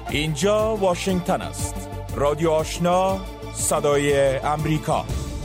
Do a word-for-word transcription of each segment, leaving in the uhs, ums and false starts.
اینجا واشنگتن است. رادیو آشنا، صدای امریکا.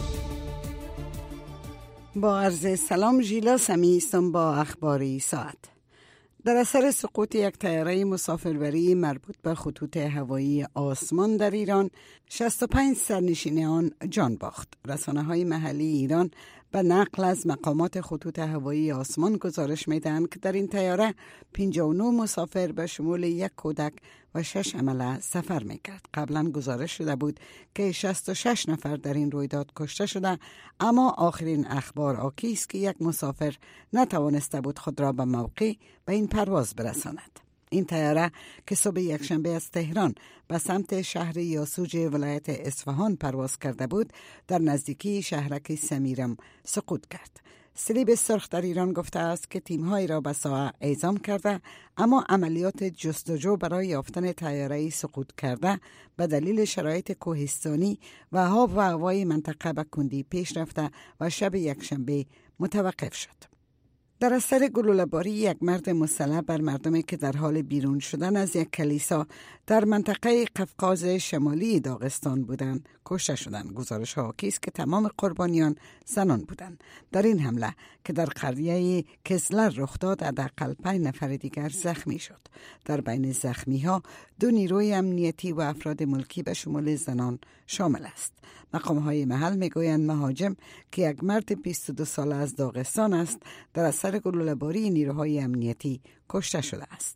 با عرض سلام، ژیلا سمی هستم با اخباری ساعت. در اثر سقوط یک طیاره مسافربری مربوط به خطوط هوایی آسمان در ایران، شصت و پنج سرنشین آن جان باخت. رسانه‌های محلی ایران به نقل از مقامات خطوط هوایی آسمان گزارش می‌دهند که در این طیاره پنجاه و نه مسافر به شمول یک کودک و شش عمله سفر می‌کرد. قبلا گزارش شده بود که شصت و شش نفر در این رویداد کشته شده، اما آخرین اخبار آکی است که یک مسافر نتوانسته بود خود را به موقع به این پرواز برساند. این طیاره که صبح یکشنبه از تهران به سمت شهر یاسوج ولایت اصفهان پرواز کرده بود، در نزدیکی شهرک سمیرم سقوط کرد. صلیب سرخ در ایران گفته است که تیم‌های را به ساحه اعزام کرده، اما عملیات جستجو برای یافتن طیاره سقوط کرده به دلیل شرایط کوهستانی و آب و هوای منطقه به کندی پیش رفته و شب یکشنبه متوقف شد. در اثر گلوله‌باری یک مرد مسلح بر مردمی که در حال بیرون شدن از یک کلیسا در منطقه قفقاز شمالی داغستان بودند کشته شدند. گزارش ها حاکی است که تمام قربانیان زنان بودند. در این حمله که در قریه کزلر رخ داد، حداقل پنج نفر دیگر زخمی شد. در بین زخمی ها دو نیروی امنیتی و افراد ملکی به شمول زنان شامل است. مقام های محل میگویند مهاجم که یک مرد بیست و دو ساله از داغستان است در اثر گلوله‌باری نیروهای امنیتی کشته شده است.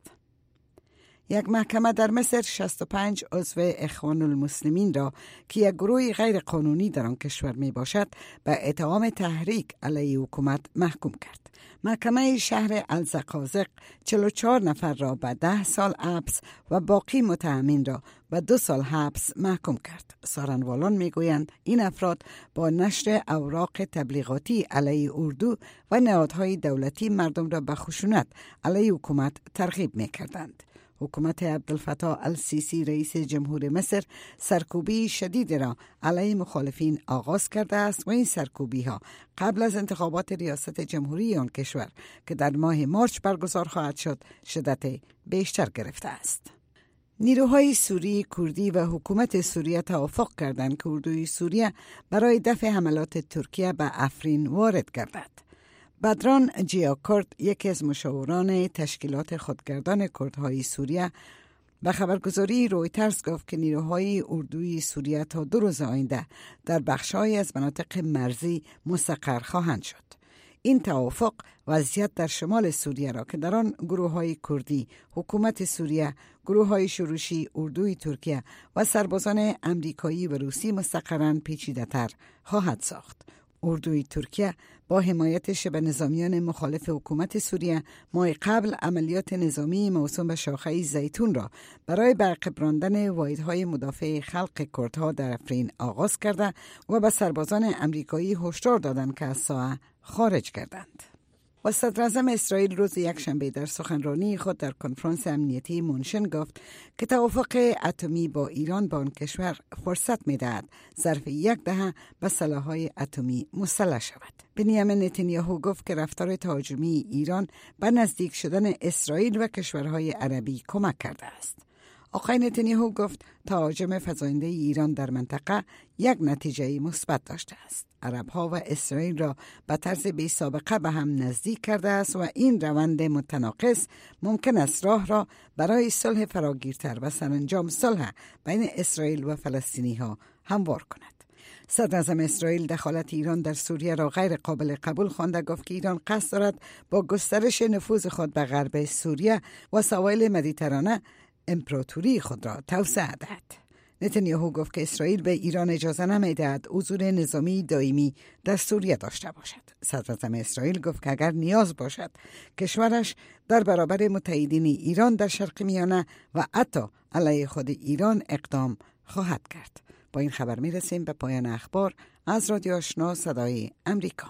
یک محکمه در مصر شصت و پنج عضو اخوان المسلمین را که یک گروه غیر قانونی در آن کشور می باشد به اتهام تحریک علیه حکومت محکوم کرد. محکمه شهر الزقازق چهل و چهار نفر را به ده سال حبس و باقی متهمین را به دو سال حبس محکوم کرد. سارنوالان میگویند این افراد با نشر اوراق تبلیغاتی علیه اردو و نهادهای دولتی مردم را به خشونت علیه حکومت ترغیب میکردند. حکومت عبدالفتاح السیسی رئیس جمهور مصر سرکوبی شدید را علیه مخالفین آغاز کرده است و این سرکوبی ها قبل از انتخابات ریاست جمهوری آن کشور که در ماه مارچ برگزار خواهد شد شدت بیشتر گرفته است. نیروهای سوری، کردی و حکومت سوریه توافق کردند که اردوی سوریه برای دفع حملات ترکیه به افرین وارد گردد. بدران جیاکورد، یکی از مشاوران تشکیلات خودگردان کردهای سوریه، به خبرگزاری رویترز گفت که نیروهای اردوی سوریه تا دو روز آینده در بخش‌هایی از مناطق مرزی مستقر خواهند شد. این توافق وضعیت در شمال سوریه را که در آن گروه‌های کردی، حکومت سوریه، گروه‌های شورشی، اردوی ترکیه و سربازان امریکایی و روسی مستقرن پیچیده‌تر خواهد ساخت. اردوی ترکیه با حمایت شبه نظامیان مخالف حکومت سوریه ماه قبل عملیات نظامی موسوم به شاخه زیتون را برای برعقب راندن واحدهای مدافع خلق کردها در افرین آغاز کرده و به سربازان امریکایی هشدار دادند که از ساحه خارج گردند. و صدراعظم اسرائیل روز یکشنبه در سخنرانی خود در کنفرانس امنیتی مونشن گفت که توافق اتمی با ایران با آن کشور فرصت می‌دهد ظرف یک دهه به سلاح‌های اتمی مسلح شود. بنیامین نتانیاهو گفت که رفتار تهاجمی ایران به نزدیک شدن اسرائیل و کشورهای عربی کمک کرده است. آقای نتانیاهو گفت تهاجم فزاینده ایران در منطقه یک نتیجه مثبت داشته است. عرب‌ها و اسرائیل را به طرز بی سابقه به هم نزدیک کرده است و این روند متناقض ممکن است راه را برای صلح فراگیرتر و سرانجام صلح بین اسرائیل و فلسطینی‌ها هموار کند. صدراعظم اسرائیل دخالت ایران در سوریه را غیر قابل قبول خوانده، گفت که ایران قصد دارد با گسترش نفوذ خود به غرب سوریه و سواحل مدیترانه امپراتوری خود را توسعه دهد. نتانیاهو گفت که اسرائیل به ایران اجازه نمی‌دهد حضور نظامی دائمی در سوریه داشته باشد. صدراعظم اسرائیل گفت که اگر نیاز باشد کشورش در برابر متحدین ایران در شرق میانه و حتی علیه خود ایران اقدام خواهد کرد. با این خبر میرسیم به پایان اخبار از رادیو آشنا صدای امریکا.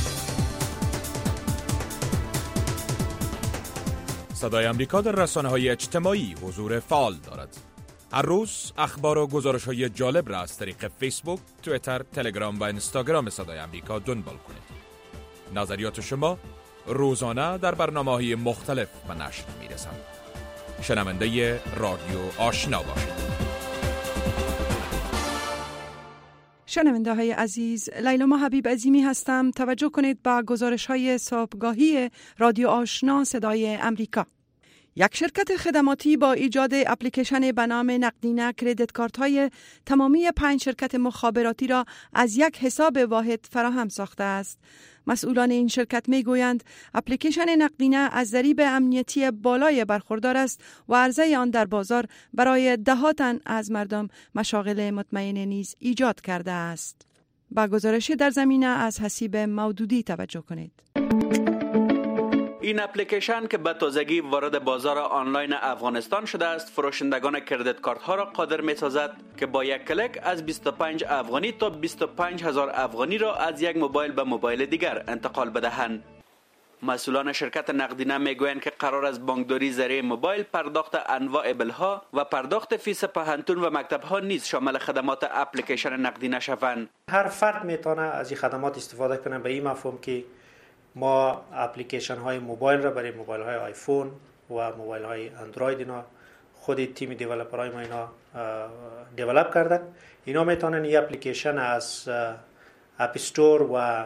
صدای امریکا در رسانه‌های اجتماعی حضور فعال دارد. هر روز اخبار و گزارش‌های جالب را از طریق فیسبوک، توییتر، تلگرام و اینستاگرام صدای امریکا دنبال کنید. نظریات شما روزانه در برنامه‌های مختلف به نشر می‌رسند. شنونده رادیو آشنا باشید. شنونده های عزیز، لیلا حبیب عظیمی هستم. توجه کنید به گزارش های صبحگاهی رادیو آشنا صدای امریکا. یک شرکت خدماتی با ایجاد اپلیکیشن به نام نقدینه کردیت کارت های تمامی پنج شرکت مخابراتی را از یک حساب واحد فراهم ساخته است. مسئولان این شرکت می گویند اپلیکیشن نقدینه از ضریب امنیتی بالای برخوردار است و عرضه آن در بازار برای ده تن از مردم مشاغل مطمئن نیز ایجاد کرده است. با گزارشی در زمینه از حسیب مودودی توجه کنید. این اپلیکیشن که به تازگی وارد بازار آنلاین افغانستان شده است، فروشندگان کردیت کارت ها را قادر می سازد که با یک کلیک از بیست و پنج افغانی تا بیست و پنج هزار افغانی را از یک موبایل به موبایل دیگر انتقال بدهند. مسئولان شرکت نقدینه می گویند که قرار است بانکداری ذریعه موبایل، پرداخت انواع بلها و پرداخت فیس پهنتون و مکتب ها نیز شامل خدمات اپلیکیشن نقدینه شوند. هر فرد میتونه از این خدمات استفاده کنه، به این مفهوم که ما اپلیکیشن های موبایل را برای موبایل های آیفون و موبایل های اندروید اینا خود تیم دیولپر های ما اینا دیولپ کردن. اینا میتونن این اپلیکیشن از اپ استور و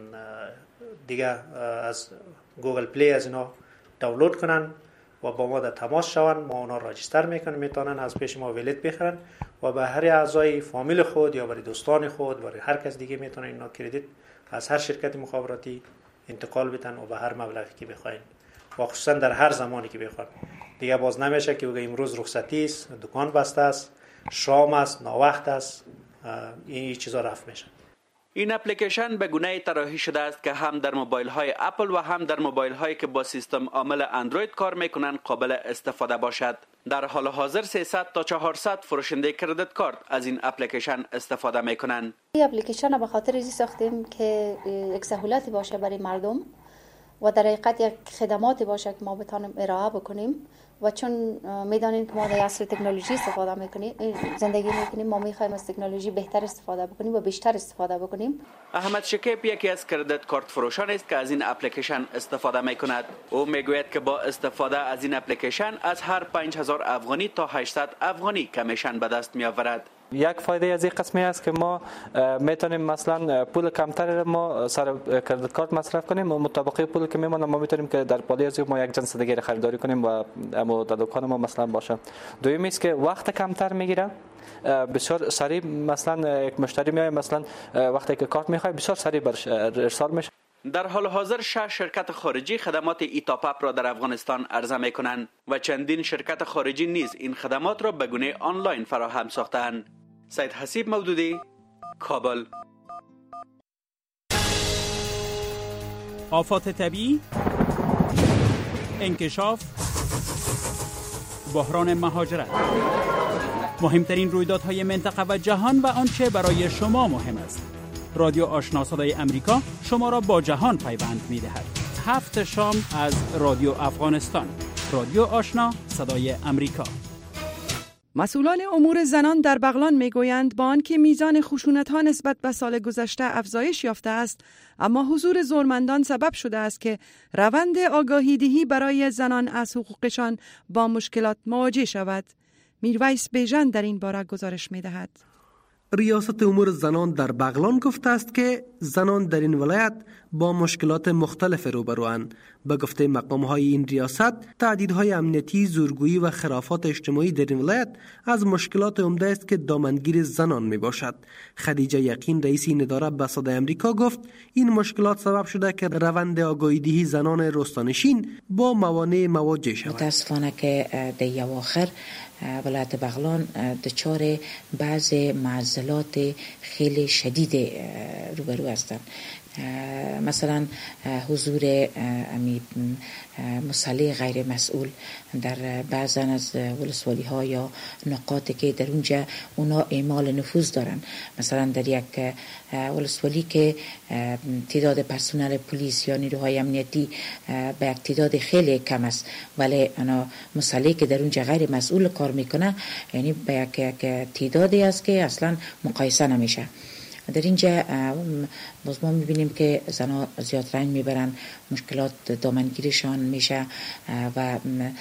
دیگه از گوگل پلی از اینا دانلود کنن و با ما در تماس شون. ما اونا راجستر میکنیم، میتونن از پیش ما ولیت بخرن و به هر اعضای فامیل خود یا برای دوستان خود برای هر کس دیگه میتونن اینا کردیت از هر شرکت مخابراتی انتقال بدن و به هر مبلغی که بخواین و خصوصا در هر زمانی که بخواین. دیگه باز نمیشه که بگه امروز رخصتی است، دکان بسته است، شام است، ناوقت است، این چیزا رفع میشه. این اپلیکیشن به گونه‌ای طراحی شده است که هم در موبایل های اپل و هم در موبایل هایی که با سیستم عامل اندروید کار میکنند قابل استفاده باشد. در حال حاضر سیصد تا چهارصد فروشنده کردیت کارت از این اپلیکیشن استفاده میکنند. این اپلیکیشن را به خاطر اینکه ساختیم که یک سهولتی باشه برای مردم و در حقیقت یک خدماتی باشه که ما بتونیم ارائه بکنیم و چون میدانیم که ما در عصر تکنولوژی استفاده میکنیم، زندگی میکنیم، ما میخوایم از تکنولوژی بهتر استفاده بکنیم و بیشتر استفاده بکنیم. احمد شکیب یکی از کردیت کارت فروشان است که از این اپلیکیشن استفاده میکند. او میگوید که با استفاده از این اپلیکیشن از هر پنج هزار افغانی تا هشتصد افغانی کمیشن به دست میآورد. یک فایده از این قسمی است که ما میتونیم مثلا پول کمتر ما سر کردیت کارت مصرف کنیم و مطابق پولی که میمونه ما میتونیم که در پالی از ما یک جنس دیگه خریداری کنیم و اما در دکان ما مثلا باشه. دومی است که وقت کمتر میگیره، بسیار سریع مثلا یک مشتری میاد مثلا وقتی که کارت میخواد بسیار سریع برش ارسال میشه. در حال حاضر شش شرکت خارجی خدمات ایتاپاپ را در افغانستان عرضه میکنند و چندین شرکت خارجی نیز این خدمات را به گونه آنلاین فراهم ساختند. سید حسیب مودودی، کابل. آفات طبیعی، انکشاف، بحران مهاجرت، مهمترین رویدادهای منطقه و جهان و آنچه برای شما مهم است. رادیو آشنا صدای امریکا شما را با جهان پیوند می‌دهد. هفت شام از رادیو افغانستان. رادیو آشنا صدای امریکا. مسئولان امور زنان در بغلان میگویند با آنکه میزان خشونت‌ها نسبت به سال گذشته افزایش یافته است، اما حضور زورمندان سبب شده است که روند آگاهی دهی برای زنان از حقوقشان با مشکلات مواجه شود. میرویس بیژن در این باره گزارش می‌دهد. ریاست امور زنان در بغلان گفته است که زنان در این ولایت با مشکلات مختلف روبروند. به گفته مقام‌های این ریاست، تهدیدهای امنیتی، زورگویی و خرافات اجتماعی در این ولایت از مشکلات عمده است که دامنگیر زنان می باشد. خدیجه یقین رئیس این اداره به صدای امریکا گفت این مشکلات سبب شده که روند آگاهی‌دهی زنان رستانشین با موانع مواجه شود. متاسفانه که در اواخر ولایت بغلان دچار بعض معضلات خیلی شدید روبرو هستند. مثلا حضور امی مسلح غیر مسئول در بعضا از ولسوالی ها یا نقاطی که در اونجا اونا اعمال نفوذ دارن. مثلا در یک ولسوالی که تعداد پرسنل پلیس یا نیروهای امنیتی به یک تعداد خیلی کم است، ولی انا مسلحی که در اونجا غیر مسئول کار میکنه، یعنی به یک تعدادی است که اصلا مقایسه نمیشه. در اینجا باز ما میبینیم که زنها زیاد رنج میبرن، مشکلات دامنگیرشان میشه و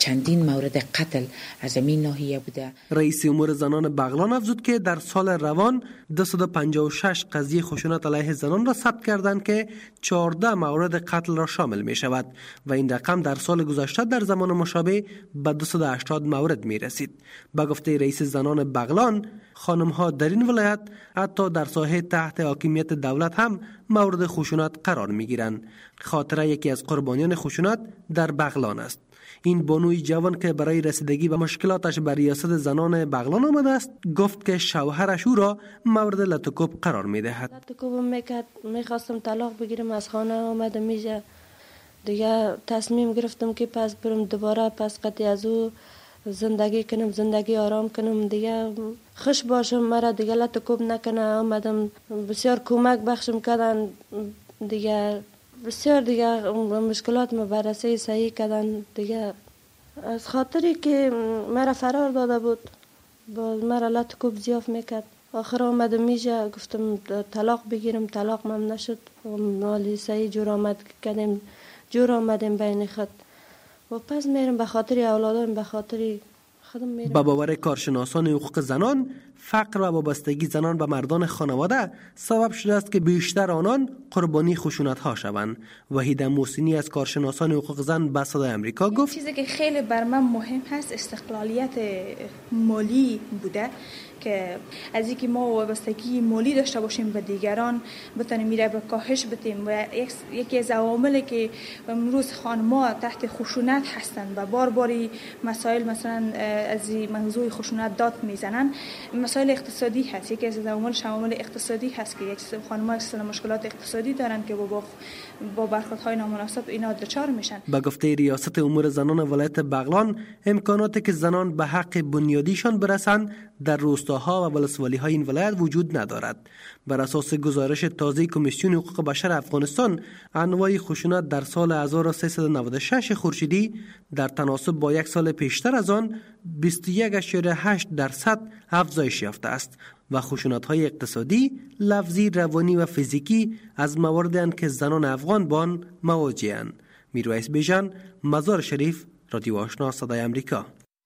چندین مورد قتل از این ناحیه بوده. رئیس امور زنان بغلان افزود که در سال روان دویست و پنجاه و شش قضیه خشونت علیه زنان را ثبت کردند که چهارده مورد قتل را شامل می شود و این رقم در سال گذشته در زمان مشابه به دویست و هشتاد مورد می رسید. به گفته رئیس زنان بغلان، خانم ها در این ولایت حتی در ساحه تحت حاکمیت دولت هم مورد خشونت قرار می گیرند. خاطره یکی از قربانیان خشونت در بغلان است. این بانوی جوان که برای رسیدگی به مشکلاتش به ریاست زنان بغلان آمده است گفت که شوهرش او را مورد لطکوب قرار می دهد. لطکوب میکرد، میخواستم طلاق بگیرم، از خانه آمده میشه دیگه تصمیم گرفتم که پس برم دوباره پس قطعی از او زندگی کنم، زندگی آرام کنم، دیگه خوش باشم، مرا دیگه لطکوب نکنه. آمدم بسیار کمک بخشم کردن، دیگه بسیار دیگه مشکلات ما بررسی صحیح کردن. دیگه از خاطری که مرا فرار داده بود باز مرا لطکوب زیاف میکرد. آخر آمدم میشه گفتم طلاق بگیرم، طلاق من نشد. مالی صحیح جور آمد کردیم، جور آمدیم بین خود و پس میرم به خاطر اولادم، به خاطر خودم میرم. با باور کارشناسان حقوق زنان، فقر و وابستگی زنان به مردان خانواده سبب شده است که بیشتر آنان قربانی خشونت ها شوند. وحیده محسنی از کارشناسان حقوق زن به صدای آمریکا گفت چیزی که خیلی بر من مهم هست استقلالیت مالی بوده، که از اینکه ما وابستگی مالی داشته باشیم به دیگران بتونیم میره به کاهش بدیم. و یکی از عواملی که امروز خانم‌ها تحت خشونت هستند و بار باری مسائل مثلا از موضوع خشونت داد میزنن، مسائل اقتصادی هست. یکی از عوامل عوامل اقتصادی هست که یک خانم‌ها اصلا مشکلات اقتصادی دارن که با با برخوردهای نامناسب اینا دچار میشن. با گفته ریاست امور زنان ولایت بغلان، امکاناتی که زنان به حق بنیادیشان برسند در روستاها و ولسوالی‌های این ولایت وجود ندارد. بر اساس گزارش تازه کمیسیون حقوق بشر افغانستان، انواع خشونت در سال هزار و سیصد و نود و شش خورشیدی در تناسب با یک سال پیشتر از آن بیست و یک ممیز هشت درصد افزایش یافته است و خشونت‌های اقتصادی، لفظی، روانی و فیزیکی از مواردی اند که زنان افغان با آن مواجه‌اند. میرویس بیژن، مزار شریف، رادیو آشنا صدای آمریکا.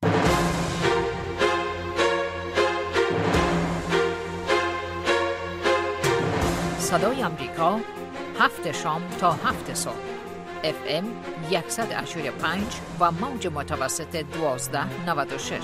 صدای آمریکا، هفت شام تا هفت صبح، اف ام صد و پنج و موج متوسط دوازده نود و شش.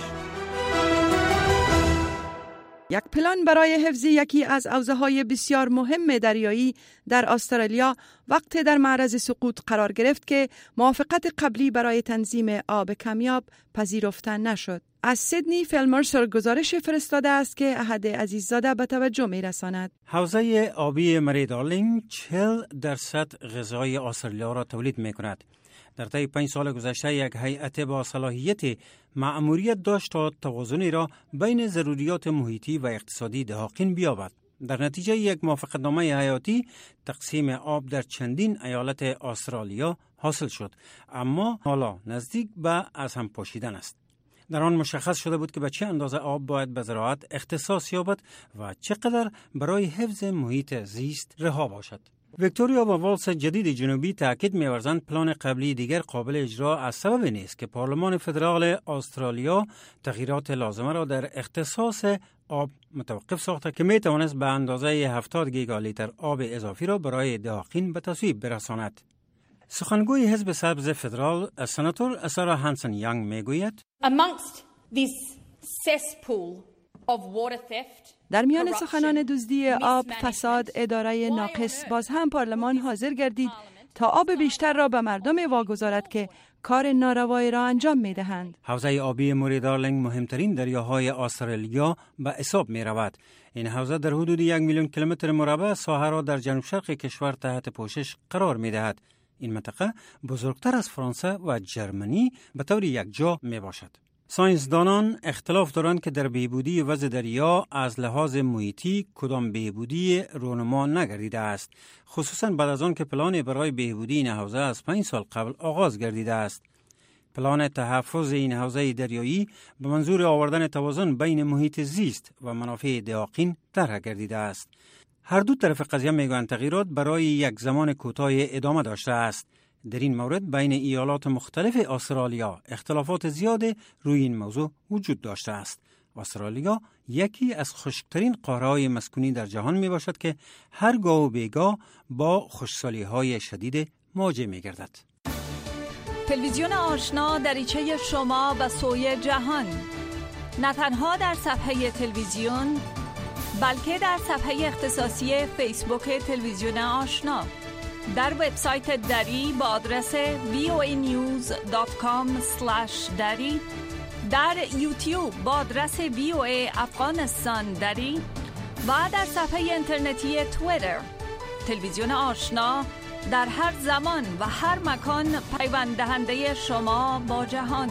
یک پلان برای حفظ یکی از حوزه‌های بسیار مهم دریایی در استرالیا وقت در معرض سقوط قرار گرفت که موافقت قبلی برای تنظیم آب کمیاب پذیرفته نشد. از سیدنی فیل مرسر گزارش فرستاده است که احد عزیززاده به توجه می‌رساند. حوزه آبی مری دارلینگ چهل درصد غذای استرالیا را تولید می‌کند. در طی پنج سال گذشته یک هیئت با صلاحیت مأموریت داشت تا توازنی را بین ضروریات محیطی و اقتصادی دهاقین بیابد. در نتیجه یک موافقتنامه حیاتی تقسیم آب در چندین ایالت استرالیا حاصل شد، اما حالا نزدیک به از هم پاشیدن است. در آن مشخص شده بود که به چه اندازه آب باید به زراعت اختصاص یابد و چقدر برای حفظ محیط زیست رها باشد. ویکتوریا و والس جدید جنوبی تاکید می‌ورزند پلان قبلی دیگر قابل اجرا از سبب نیست که پارلمان فدرال استرالیا تغییرات لازمه را در اختصاص آب متوقف ساخته که می‌توانست به اندازه هفتاد گیگالیتر آب اضافی را برای دهاقین به تصویب برساند. سخنگوی حزب سبز فدرال سناتور سارا هانسن یانگ میگوید Amongst this cesspool of water theft, در میان سخنان دزدی آب، فساد، اداره ناقص، باز هم پارلمان حاضر گردید تا آب بیشتر را به مردم واگذارد که کار ناروایی را انجام می دهند. حوزه آبی موری دارلینگ مهمترین دریاهای استرالیا به حساب می رود. این حوزه در حدود یک میلیون کیلومتر مربع ساحه را در جنوب شرق کشور تحت پوشش قرار می دهد. این منطقه بزرگتر از فرانسه و جرمنی به طور یکجا می باشد. ساینسدانان اختلاف دارند که در بهبودی وضع دریا از لحاظ محیطی کدام بهبودی رونما نگردیده است، خصوصا بعد از آن که پلان برای بهبودی این حوزه از پنج سال قبل آغاز گردیده است. پلان تحفظ این حوزه دریایی به منظور آوردن توازن بین محیط زیست و منافع دهاقین طرح گردیده است. هر دو طرف قضیه میگویند تغییرات برای یک زمان کوتاه ادامه داشته است. در این مورد بین ایالات مختلف استرالیا اختلافات زیاد روی این موضوع وجود داشته است. استرالیا یکی از خشکترین قاره‌های مسکونی در جهان می باشد که هرگاه و بیگاه با خشکسالی‌های شدید مواجه می گردد. تلویزیون آشنا دریچه شما و سوی جهان، نه تنها در صفحه تلویزیون بلکه در صفحه اختصاصی فیسبوک تلویزیون آشنا، در وبسایت دری با آدرس وی او ای نیوز دات کام اسلش دری، در یوتیوب با آدرس وی او ای افغانستان دری و در صفحه اینترنتی توییتر. تلویزیون آشنا در هر زمان و هر مکان پیوند دهنده شما با جهان.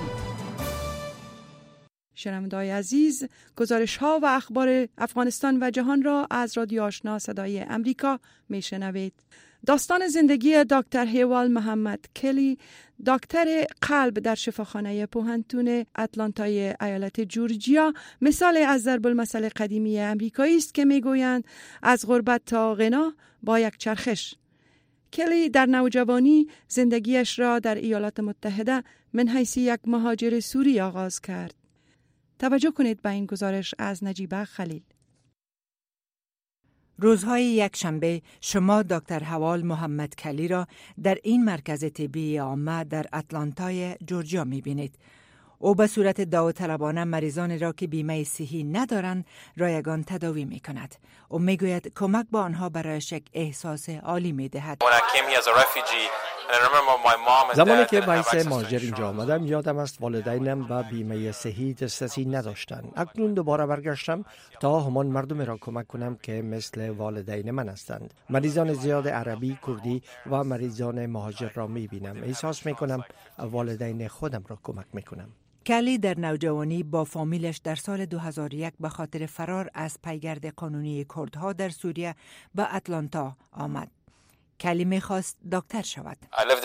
شنونده‌های عزیز، گزارش‌ها و اخبار افغانستان و جهان را از رادیو آشنا صدای امریکا میشنوید. داستان زندگی دکتر هیوال محمد کلی، دکتر قلب در شفاخانه پوهنتون اتلانتای ایالت جورجیا، مثال از ضرب المثل قدیمی امریکایی است که میگویند از غربت تا غنا با یک چرخش. کلی در نوجوانی زندگیش را در ایالات متحده من حیث یک مهاجر سوری آغاز کرد. توجه کنید به این گزارش از نجیبه خلیل. روزهای یک شنبه شما دکتر هوال محمد کلی را در این مرکز طبی عامه در اتلانتای جورجیا می‌بینید. او به صورت داوطلبانه مریضان را که بیمه صحی ندارند رایگان تداوی می‌کند. او می‌گوید کمک با آنها برایش یک احساس عالی می‌دهد. زمانی که باعث مهاجر اینجا آمدم یادم است والدینم با بیمه صحی دسترسی نداشتند. اکنون دوباره برگشتم تا همان مردم را کمک کنم که مثل والدین من هستند. مریضان زیاد عربی، کردی و مریضان مهاجر را می‌بینم. احساس می‌کنم والدین خودم را کمک می‌کنم. کلی در نوجوانی با فامیلش در سال دو هزار و یک به خاطر فرار از پیگرد قانونی کردها در سوریه به اتلانتا آمد. کلی می‌خواست دکتر شود.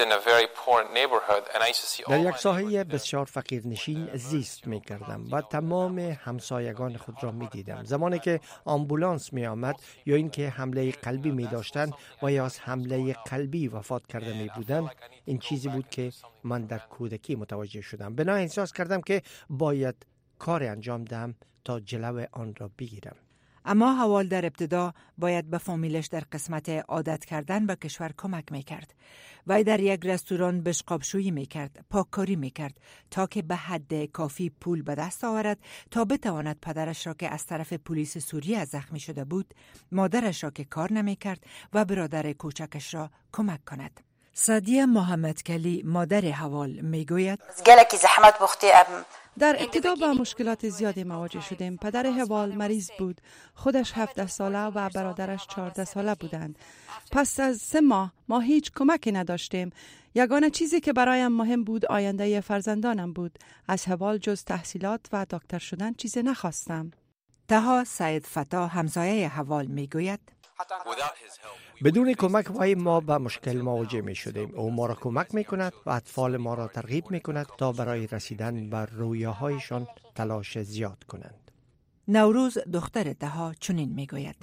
در یک ساحه بسیار فقیرنشین زیست می‌کردم و تمام همسایگان خود را می‌دیدم. زمانی که آمبولانس می‌آمد یا اینکه حمله قلبی می‌داشتند و یا از حمله قلبی وفات کرده می‌بودند، این چیزی بود که من در کودکی متوجه شدم. بنا احساس کردم که باید کار انجام دهم تا جلو آن را بگیرم. اما هوال در ابتدا باید به فامیلش در قسمت عادت کردن به کشور کمک میکرد. وی در یک رستوران بشقابشویی میکرد، پاککاری میکرد تا که به حد کافی پول به دست آورد تا بتواند پدرش را که از طرف پلیس سوریه زخمی شده بود، مادرش را که کار نمیکرد و برادر کوچکش را کمک کند. سادیه محمد کلی مادر هوال میگوید گلکی زحمت بختی ام در ابتدا با مشکلات زیادی مواجه شدیم. پدر هوال مریض بود. خودش هفده ساله و برادرش چهارده ساله بودند. پس از سه ماه ما هیچ کمکی نداشتیم. یگانه چیزی که برایم مهم بود آینده فرزندانم بود. از هوال جز تحصیلات و دکتر شدن چیزی نخواستم. تها سید فتا همسایه هوال میگوید بدون کمک وی ما به مشکل مواجه می شدیم. او ما را کمک می کند و اطفال ما را ترغیب می کند تا برای رسیدن به رویاهایشان تلاش زیاد کنند. نوروز دختر تها چنین می گوید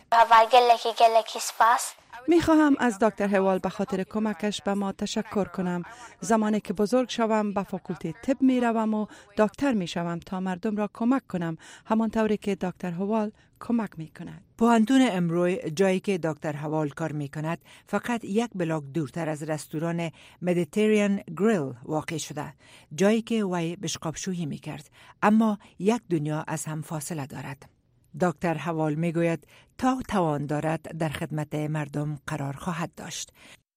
می خواهم از دکتر هوال به خاطر کمکش به ما تشکر کنم. زمانی که بزرگ شوم به فاکولته طب می روم و دکتر می شوم تا مردم را کمک کنم، همانطوری که دکتر هوال کمک می کند. پوهنتون امروی جایی که دکتر هوال کار می کند فقط یک بلاک دورتر از رستوران مدیترین گریل واقع شده، جایی که وی بشقابشویی می کرد، اما یک دنیا از هم فاصله دارد. دکتر هوال می گوید تا توان دارد در خدمت مردم قرار خواهد داشت.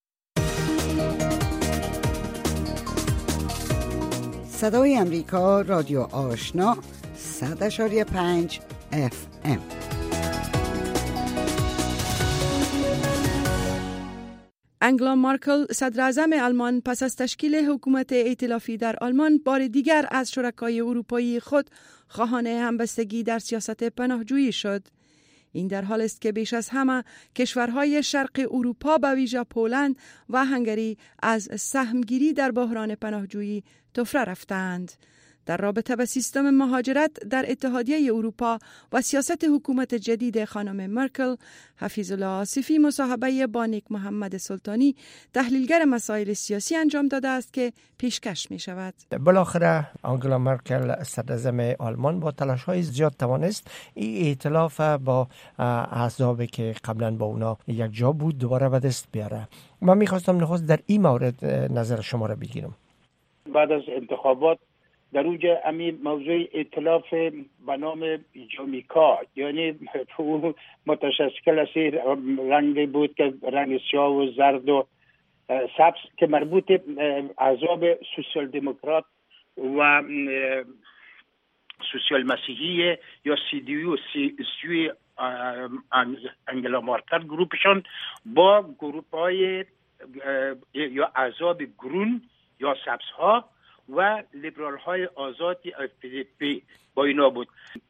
صدای امریکا، رادیو آشنا، صد اشاری پنج اف ام. انگلا مارکل صدراعظم آلمان پس از تشکیل حکومت ائتلافی در آلمان بار دیگر از شرکای اروپایی خود خواهان همبستگی در سیاست پناهجویی شد. این در حال است که بیش از همه کشورهای شرق اروپا به ویژه پولند و هنگری از سهمگیری در بحران پناهجویی طفره رفتند. در رابطه با سیستم مهاجرت در اتحادیه اروپا و سیاست حکومت جدید خانم مرکل، حفیظ الله آصفی مصاحبه با نیک محمد سلطانی تحلیلگر مسائل سیاسی انجام داده است که پیشکش می شود. بالاخره آنگلا مرکل صدراعظم آلمان با تلاش‌های زیاد توانست این ائتلاف با احزابی که قبلا با اونا یک جا بود دوباره به دست بیاره. من میخواستم نخست در این مورد نظر شما را بگیرم. بعد از انتخابات در اونجا همین موضوع ائتلاف به نام جامیکا، یعنی متشکل از رنگی بود که رنگ سیاه و زرد و سبز که مربوط احزاب سوسیال دموکرات و سوسیال مسیحی یا سی دی یو سی سی انگلا مارکل گروپشان با گروپ های یا احزاب گرون یا سبز ها و لیبرال های آزادی اف پی پی با اینا بود.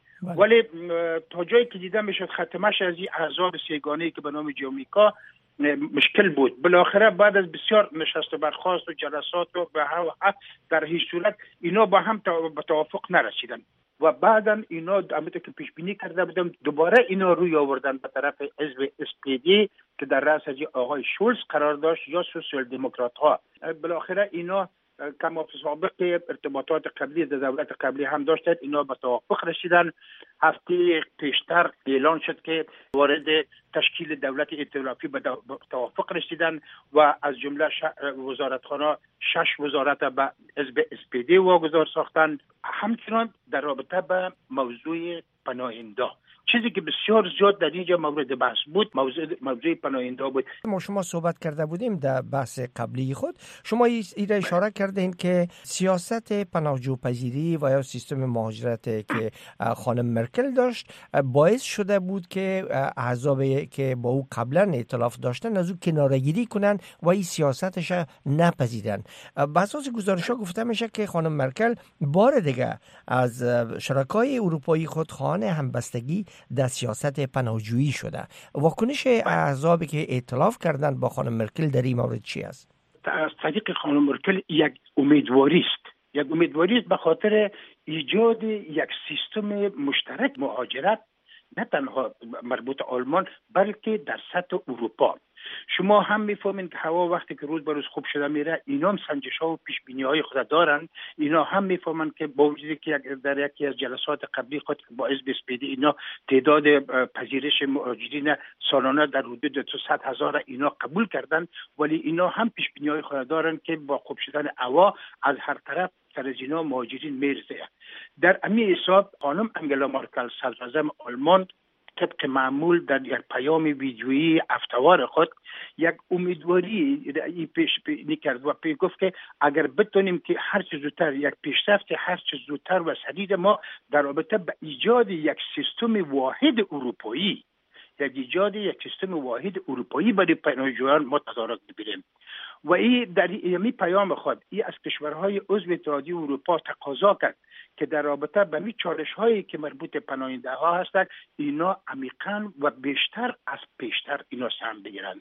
ولی تا جایی که دیدم میشد ختمش از این احزاب سیگانه‌ای که به نام جامیکا مشکل بود. بالاخره بعد از بسیار نشست و برخاست و جلسات و به هر در هیچ صورت اینا با هم به توافق نرسیدن و بعدا اینا همونطور که پیش بینی کرده بودم دوباره اینا روی آوردن به طرف حزب اس پی دی که در رأس از آقای شولز قرار داشت یا سوسیال دموکرات ها. بالاخره اینا کما سابق ارتباطات قبلی در دولت قبلی هم داشتند، اینا به توافق رسیدن. هفته پیشتر اعلان شد که وارد تشکیل دولت ائتلافی به توافق رسیدن و از جمله وزارتخانه شش وزارت به حزب اس پی دی واگذار ساختند. همچنان در رابطه به موضوع پناهنده، چیزی که بسیار زیاد در اینجا مورد بحث بود، موضوع موضوع پناهنده بود. ما شما صحبت کرده بودیم در بحث قبلی خود، شما این را اشاره کردین که سیاست پناهجوپذیری و یا سیستم مهاجرت که خانم مرکل داشت باعث شده بود که احزابی که با او قبلا ائتلاف داشتن از او کناره‌گیری کنن و این سیاستش نپذیرن. بر اساس گزارش‌ها گفته میشه که خانم مرکل بار دیگه از شرکای اروپایی خود خواهان همبستگی در سیاست پناهجویی شده. واکنش احزابی که ائتلاف کردند با خانم مرکل در این مورد چی است؟ از طریق خانم مرکل یک امیدواری است، یک امیدواری است به خاطر ایجاد یک سیستم مشترک مهاجرت نه تنها مربوط آلمان بلکه در سطح اروپا. شما هم میفهمین که هوا وقتی که روز به روز خوب شده میره، اینا هم سنجش ها و پیش بینی های خود دارن. اینا هم میفهمن که با وجودی که در یکی از جلسات قبلی خود با حزب اس پی دی اینا تعداد پذیرش مهاجرین سالانه در حدود دویست هزار اینا قبول کردن، ولی اینا هم پیش بینی های خود دارن که با خوب شدن هوا از هر طرف سر از اینا مهاجرین میرسه. در همین حساب خانم انگلا مارکل صدراعظم آلمان طبق معمول در یک پیام ویدیویی هفته‌وار خود یک امیدواری پیش بینی کرد و پی گفت که اگر بتونیم که هر چه زودتر یک پیشرفت هر چه زودتر و سریع ما در رابطه با ایجاد یک سیستم واحد اروپایی یک ایجاد یک سیستم واحد اروپایی برای پناهجویان ما تدارک بگیریم. و این در این پیام خود ای از کشورهای عضو اتحادیه اروپا تقاضا کرد که در رابطه با می چالش هایی که مربوط به پناهنده ها هستند اینا عمیقاً و بیشتر از پیشتر اینا سهم بگیرند.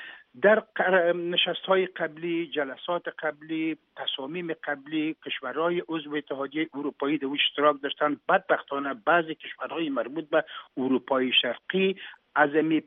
در نشست های قبلی، جلسات قبلی، تصامیم قبلی کشورهای عضو اتحادیه اروپایی در اشتراک داشتند. بدبختانه بعضی کشورهای مربوط به اروپای شرقی از می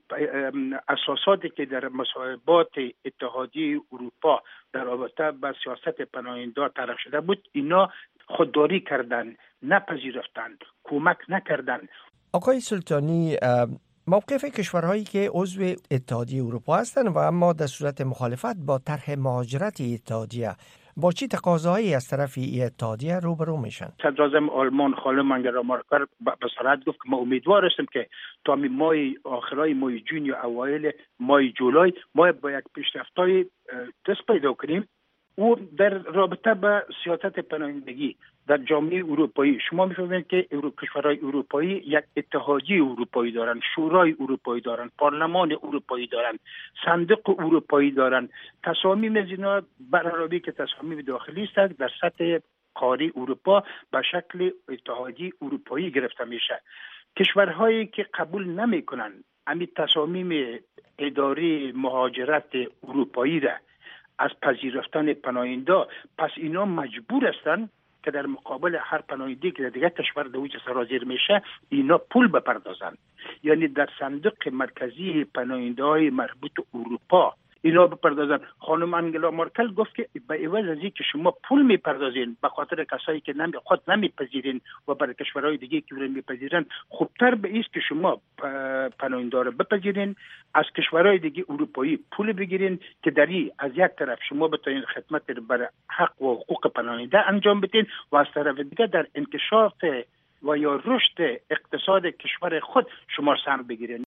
اساساتی که در مصاحبات اتحادیه اروپا در رابطه با سیاست پناهنده طرح شده بود اینا خودداری کردند، نپذیرفتند، کمک نکردند. آقای سلطانی، موقف کشورهایی که عضو اتحادیه اروپا هستند و اما در صورت مخالفت با طرح مهاجرت اتحادیه با چی تقاضاهایی از طرف اتحادیه روبرو میشن؟ صدراعظم آلمان خانم انگلا مارکل به صراحت گفت که ما امیدوار هستیم که تا ماه آخرای ماه جون یا اوایل ماه جولای ما با یک پیشرفت‌های دست پیدا کنیم و در رابطه با سیاست پناهندگی در جامعه اروپایی. شما می‌فهمید که کشورهای اروپایی یک اتحادیه اروپایی دارن، شورای اروپایی دارن، پارلمان اروپایی دارن، صندوق اروپایی دارن. تصامیم از اینا برابری که تصامیم داخلی است در سطح قاره اروپا به شکل اتحادیه اروپایی گرفته میشه. کشورهایی که قبول نمیکنن همین تصامیم اداره مهاجرت اروپایی را از پذیرفتن پناهنده، پس اینا مجبور هستند که در مقابل هر پناهنده که در دیگر کشور در اوج سرازیر میشه اینا پول بپردازن. یعنی در صندوق مرکزی پناهنده های مربوط اروپا اینا بپردازن. خانم انگلا مارکل گفت که به عوض از اینکه شما پول میپردازین به خاطر کسایی که نمی خود نمیپذیرین و برای کشورهای دیگه که میپذیرن، خوبتر به است که شما پناهنده رو بپذیرین، از کشورهای دیگه اروپایی پول بگیرین که در این از یک طرف شما بتونین خدمت برای حق و حقوق پناهنده انجام بدین و از طرف دیگه در انکشاف و یا رشد اقتصاد کشور خود شما سهم بگیرین.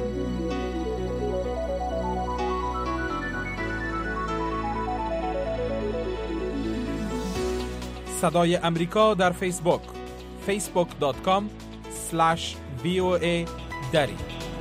صدای امریکا در فیسبوک فیسبوک دات کام اسلش وی او ای دری.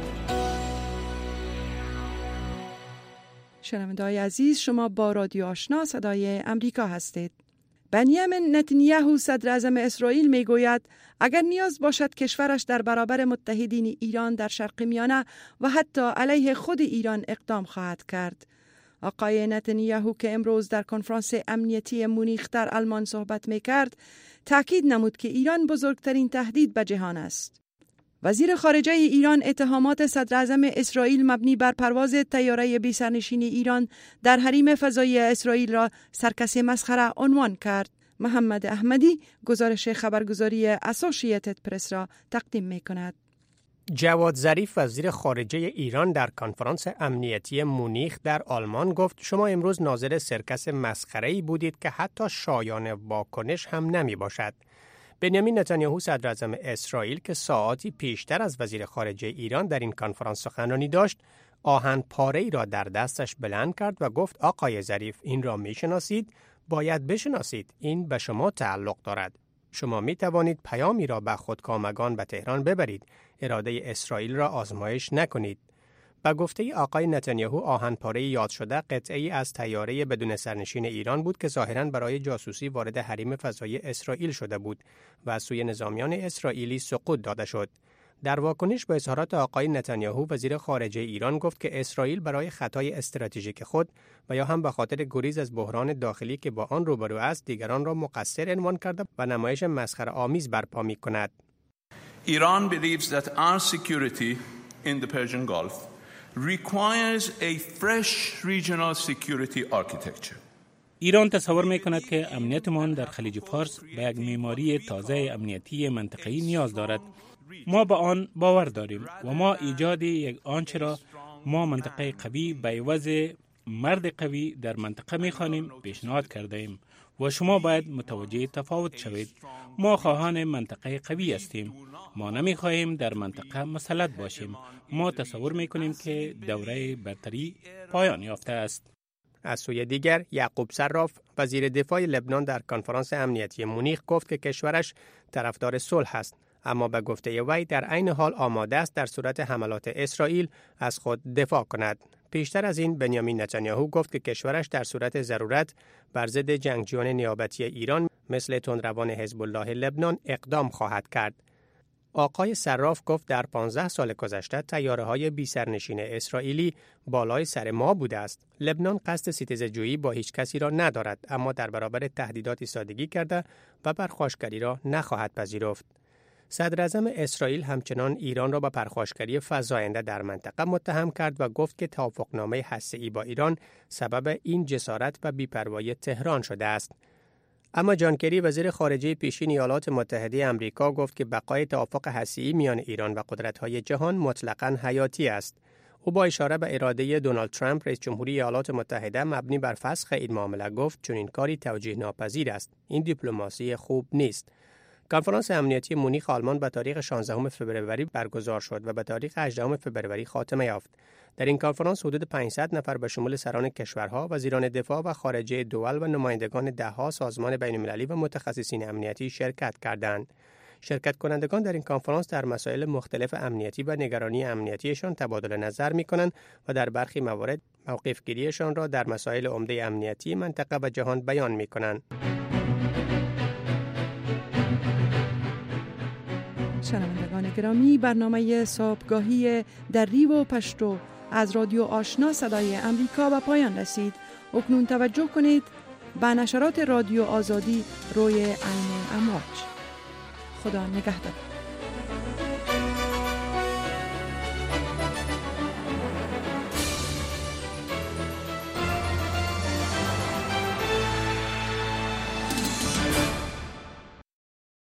شنونده‌های عزیز، شما با رادیو آشنا صدای امریکا هستید. بنیامین نتانیاهو صدر اعظم اسرائیل میگوید اگر نیاز باشد کشورش در برابر متحدین ایران در شرق میانه و حتی علیه خود ایران اقدام خواهد کرد. آقای نتانیاهو که امروز در کنفرانس امنیتی مونیخ در آلمان صحبت میکرد، تاکید نمود که ایران بزرگترین تهدید به جهان است. وزیر خارجه ایران اتهامات صدر اعظم اسرائیل مبنی بر پرواز طیاره بی سرنشین ایران در حریم فضایی اسرائیل را سرکس مسخره عنوان کرد. محمد احمدی گزارش خبرگزاری اسوسییتد پرس را تقدیم میکند. جواد ظریف وزیر خارجه ایران در کنفرانس امنیتی مونیخ در آلمان گفت شما امروز ناظر سرکس مسخره‌ای بودید که حتی شایان واکنش هم نمی باشد. بنیامین نتانیاهو صدر اعظم اسرائیل که ساعاتی پیشتر از وزیر خارجه ایران در این کنفرانس سخنرانی داشت، آهن پاره‌ای را در دستش بلند کرد و گفت آقای ظریف این را می‌شناسید، باید بشناسید، این به شما تعلق دارد. شما می توانید پیامی را به خودکامگان به تهران ببرید، اراده اسرائیل را آزمایش نکنید. به گفته آقای نتانیاهو آهنپاره یاد شده قطعه‌ای از طیاره بدون سرنشین ایران بود که ظاهراً برای جاسوسی وارد حریم فضایی اسرائیل شده بود و از سوی نظامیان اسرائیلی سقوط داده شد. در واکنش به اظهارات آقای نتانیاهو، وزیر خارجه ایران گفت که اسرائیل برای خطای استراتژیک خود و یا هم به خاطر گریز از بحران داخلی که با آن روبرو است، دیگران را مقصر عنوان کرده و نمایش مسخره آمیز برپا می‌کند. Iran believes that our security in the Persian Gulf requires a fresh regional security architecture. ایران تصور می‌کند که امنیتمان در خلیج فارس به یک معماری تازه امنیتی منطقه‌ای نیاز دارد. ما به آن باور داریم و ما ایجاد یک آنچه را ما منطقه قوی به عوض مرد قوی در منطقه می‌خوانیم پیشنهاد کرده ایم و شما باید متوجه تفاوت شوید. ما خواهان منطقه قوی هستیم. ما نمی‌خواهیم در منطقه مسلط باشیم. ما تصور می‌کنیم که دوره برتری پایان یافته است. از سوی دیگر، یعقوب صراف وزیر دفاع لبنان در کنفرانس امنیتی مونیخ گفت که کشورش طرفدار صلح است، اما به گفته وی در عین حال آماده است در صورت حملات اسرائیل از خود دفاع کند. پیشتر از این بنیامین نتانیاهو گفت که کشورش در صورت ضرورت بر ضد جنگجویان نیابتی ایران مثل تندروان حزب الله لبنان اقدام خواهد کرد. آقای صراف گفت در پانزده سال گذشته طیاره‌های بی سرنشین اسرائیلی بالای سر ما بوده است. لبنان قصد ستیزه‌جویی با هیچ کسی را ندارد، اما در برابر تهدیدات ایستادگی کرده و پرخاشگری را نخواهد پذیرفت. صدر اعظم اسرائیل همچنان ایران را به پرخاشگری فزاینده در منطقه متهم کرد و گفت که توافقنامه هسته‌ای با ایران سبب این جسارت و بی‌پروایی تهران شده است. اما جان کری وزیر خارجه پیشین ایالات متحده آمریکا گفت که بقای توافق هسته‌ای میان ایران و قدرت‌های جهان مطلقاً حیاتی است. او با اشاره به اراده دونالد ترامپ رئیس جمهوری ایالات متحده مبنی بر فسخ این معامله گفت چون این کاری توجیه ناپذیر است. این دیپلماسی خوب نیست. کنفرانس امنیتی مونیخ آلمان به تاریخ شانزدهم فوریه برگزار شد و به تاریخ هجدهم فوریه خاتمه یافت. در این کنفرانس حدود پانصد نفر به شمول سران کشورها، وزیران دفاع و خارجه دول و نمایندگان ده‌ها سازمان بین‌المللی و متخصصین امنیتی شرکت کردند. شرکت کنندگان در این کنفرانس در مسائل مختلف امنیتی و نگرانی امنیتیشان تبادل نظر می‌کنند و در برخی موارد موقف‌گیریشان را در مسائل عمده امنیتی منطقه و جهان بیان می‌کنند. شنوندگان گرامی، برنامه صبحگاهی دری و پشتو از رادیو آشنا صدای امریکا به پایان رسید. اکنون توجه کنید به نشرات رادیو آزادی روی عین امواج. خدا نگهدار.